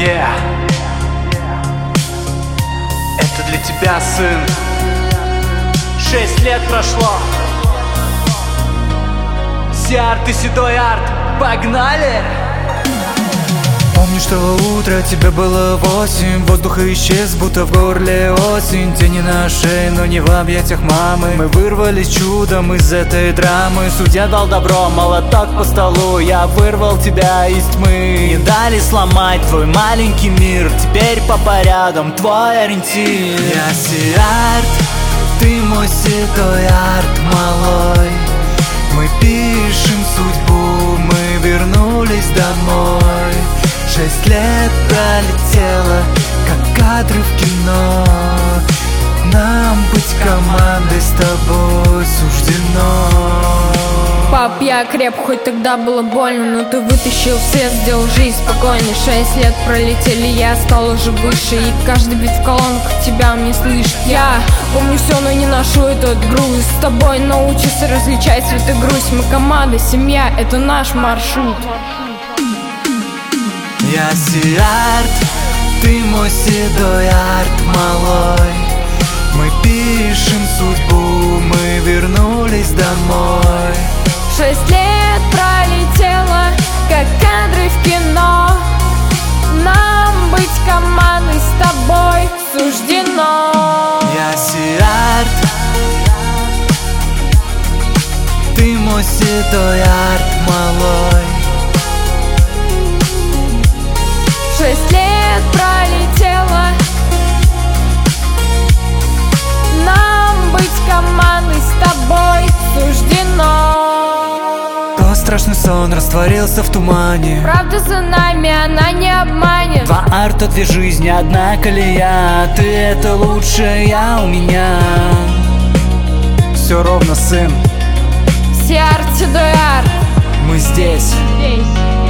Yeah. Это для тебя, сын. 6 лет прошло. Зиарт и седой арт, погнали! Помню, что утро, тебе было 8. Воздух исчез, будто в горле осень. Тени на шее, но не в объятиях мамы. Мы вырвались чудом из этой драмы. Судья дал добро, молоток по столу. Я вырвал тебя из тьмы. Не дали сломать твой маленький мир. Теперь по порядам твой ориентир. Я Зиарт, ты мой седой арт малой. Мы пишем судьбу, мы вернулись домой. 6 лет пролетело, как кадры в кино. Нам быть командой с тобой суждено. Пап, я креп, хоть тогда было больно, но ты вытащил все, сделал жизнь спокойней. 6 лет пролетели, я стал уже выше, и каждый бит в колонках тебя мне слышит. Я помню все, но не ношу этот груз. С тобой научился различать цвет и грусть. Мы команда, семья, это наш маршрут. Я Зиарт, ты мой седой арт малой. Мы пишем судьбу, мы вернулись домой. 6 лет пролетело, как кадры в кино. Нам быть командой с тобой суждено. Я Зиарт, ты мой седой арт малой. 6 лет пролетело, нам быть командой с тобой суждено. То страшный сон растворился в тумане. Правда за нами, она не обманет. Два арта, две жизни, одна колея. Ты это лучшая у меня. Все ровно, сын. Зиарт, седой арт. Мы здесь. Здесь.